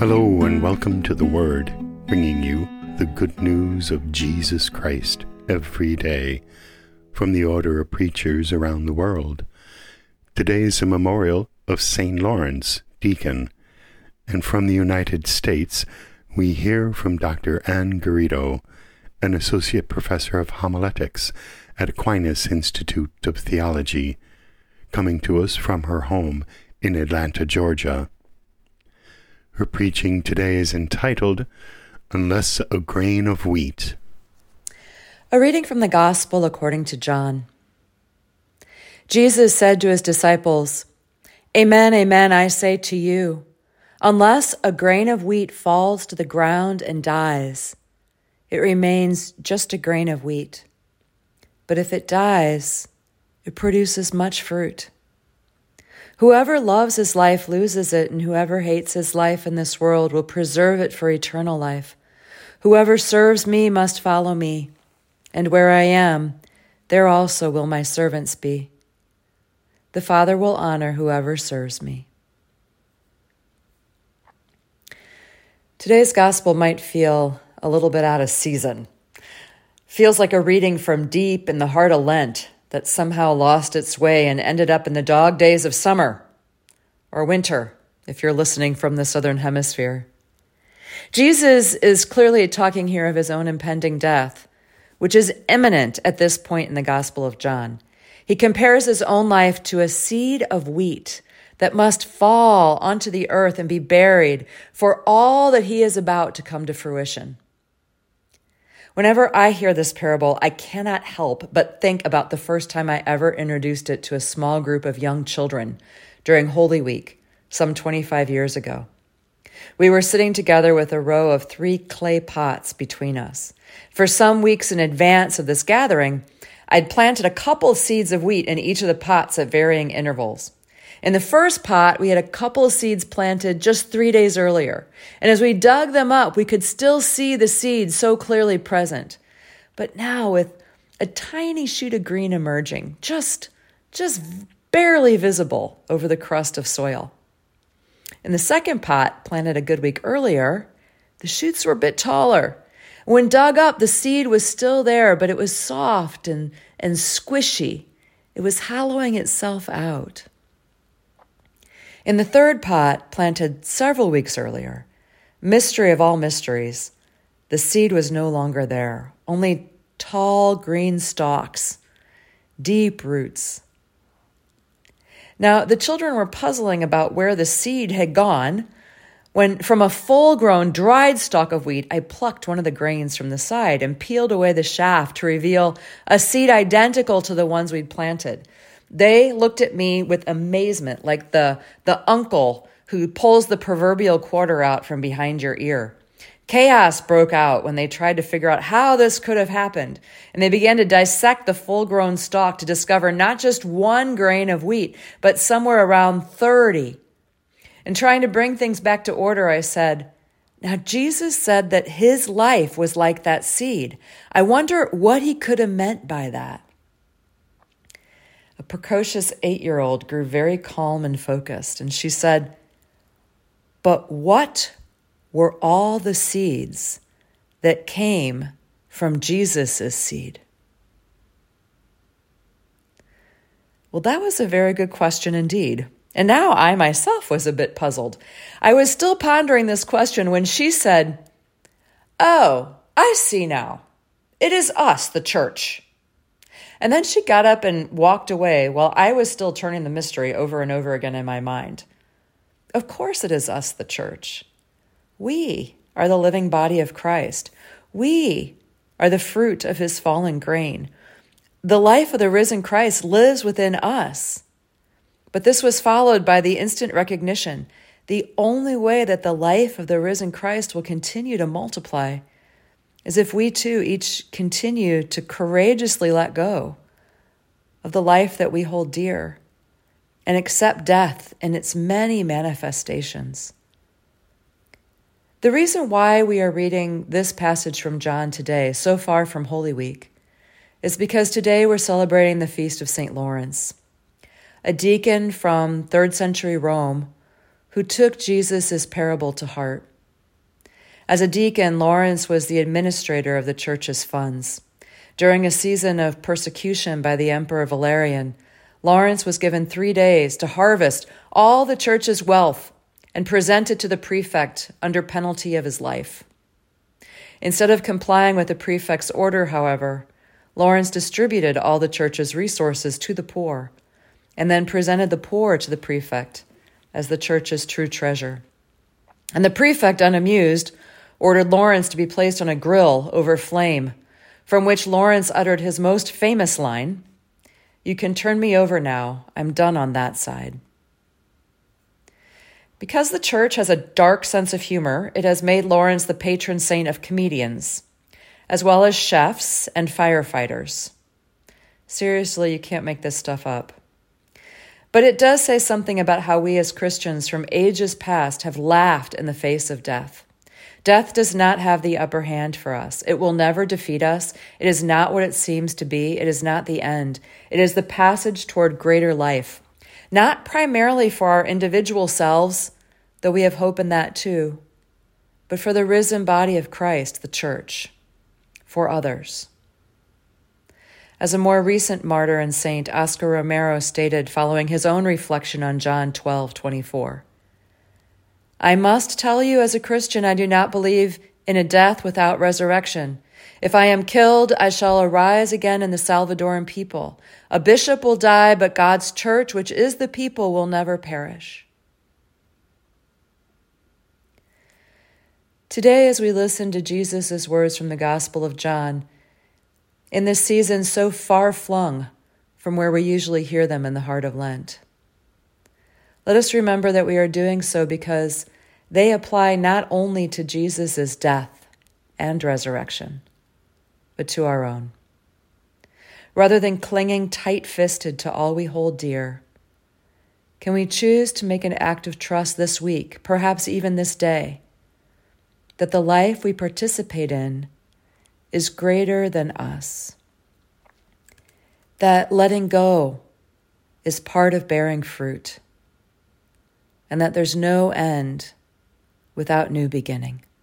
Hello and welcome to The Word, bringing you the good news of Jesus Christ every day from the order of preachers around the world. Today is a memorial of St. Lawrence, deacon, and from the United States we hear from Dr. Ann Garrido, an associate professor of homiletics at Aquinas Institute of Theology, coming to us from her home in Atlanta, Georgia. Her preaching today is entitled, Unless a Grain of Wheat. A reading from the Gospel according to John. Jesus said to his disciples, "Amen, amen, I say to you, unless a grain of wheat falls to the ground and dies, it remains just a grain of wheat. But if it dies, it produces much fruit. Whoever loves his life loses it, and whoever hates his life in this world will preserve it for eternal life. Whoever serves me must follow me, and where I am, there also will my servants be. The Father will honor whoever serves me." Today's gospel might feel a little bit out of season. Feels like a reading from deep in the heart of Lent that somehow lost its way and ended up in the dog days of summer or winter, if you're listening from the Southern Hemisphere. Jesus is clearly talking here of his own impending death, which is imminent at this point in the Gospel of John. He compares his own life to a seed of wheat that must fall onto the earth and be buried for all that he is about to come to fruition. Whenever I hear this parable, I cannot help but think about the first time I ever introduced it to a small group of young children during Holy Week, some 25 years ago. We were sitting together with a row of 3 clay pots between us. For some weeks in advance of this gathering, I'd planted a couple seeds of wheat in each of the pots at varying intervals. In the first pot, we had a couple of seeds planted just 3 days earlier. And as we dug them up, we could still see the seeds so clearly present. But now with a tiny shoot of green emerging, just barely visible over the crust of soil. In the second pot, planted a good week earlier, the shoots were a bit taller. When dug up, the seed was still there, but it was soft and squishy. It was hollowing itself out. In the third pot, planted several weeks earlier, mystery of all mysteries, the seed was no longer there, only tall green stalks, deep roots. Now, the children were puzzling about where the seed had gone when, from a full-grown, dried stalk of wheat, I plucked one of the grains from the side and peeled away the shaft to reveal a seed identical to the ones we'd planted. They looked at me with amazement, like the uncle who pulls the proverbial quarter out from behind your ear. Chaos broke out when they tried to figure out how this could have happened, and they began to dissect the full-grown stalk to discover not just 1 grain of wheat, but somewhere around 30. And trying to bring things back to order, I said, "Now Jesus said that his life was like that seed. I wonder what he could have meant by that." A precocious 8-year-old grew very calm and focused, and she said, "But what were all the seeds that came from Jesus' seed?" Well, that was a very good question indeed. And now I myself was a bit puzzled. I was still pondering this question when she said, "Oh, I see now. It is us, the church." And then she got up and walked away while I was still turning the mystery over and over again in my mind. Of course it is us, the church. We are the living body of Christ. We are the fruit of his fallen grain. The life of the risen Christ lives within us. But this was followed by the instant recognition, the only way that the life of the risen Christ will continue to multiply is if we too each continue to courageously let go of the life that we hold dear and accept death in its many manifestations. The reason why we are reading this passage from John today, so far from Holy Week, is because today we're celebrating the feast of St. Lawrence, a deacon from 3rd century Rome who took Jesus' parable to heart As a deacon, Lawrence was the administrator of the church's funds. During a season of persecution by the Emperor Valerian, Lawrence was given 3 days to harvest all the church's wealth and present it to the prefect under penalty of his life. Instead of complying with the prefect's order, however, Lawrence distributed all the church's resources to the poor and then presented the poor to the prefect as the church's true treasure. And the prefect, unamused, ordered Lawrence to be placed on a grill over flame, from which Lawrence uttered his most famous line, "You can turn me over now. I'm done on that side." Because the church has a dark sense of humor, it has made Lawrence the patron saint of comedians, as well as chefs and firefighters. Seriously, you can't make this stuff up. But it does say something about how we as Christians from ages past have laughed in the face of death. Death does not have the upper hand for us. It will never defeat us. It is not what it seems to be. It is not the end. It is the passage toward greater life. Not primarily for our individual selves, though we have hope in that too, but for the risen body of Christ, the church, for others. As a more recent martyr and saint, Oscar Romero stated following his own reflection on John 12:24, "I must tell you as a Christian, I do not believe in a death without resurrection. If I am killed, I shall arise again in the Salvadoran people. A bishop will die, but God's church, which is the people, will never perish." Today, as we listen to Jesus' words from the Gospel of John, in this season so far flung from where we usually hear them in the heart of Lent, let us remember that we are doing so because they apply not only to Jesus' death and resurrection, but to our own. Rather than clinging tight-fisted to all we hold dear, can we choose to make an act of trust this week, perhaps even this day, that the life we participate in is greater than us, that letting go is part of bearing fruit, and that there's no end without new beginning.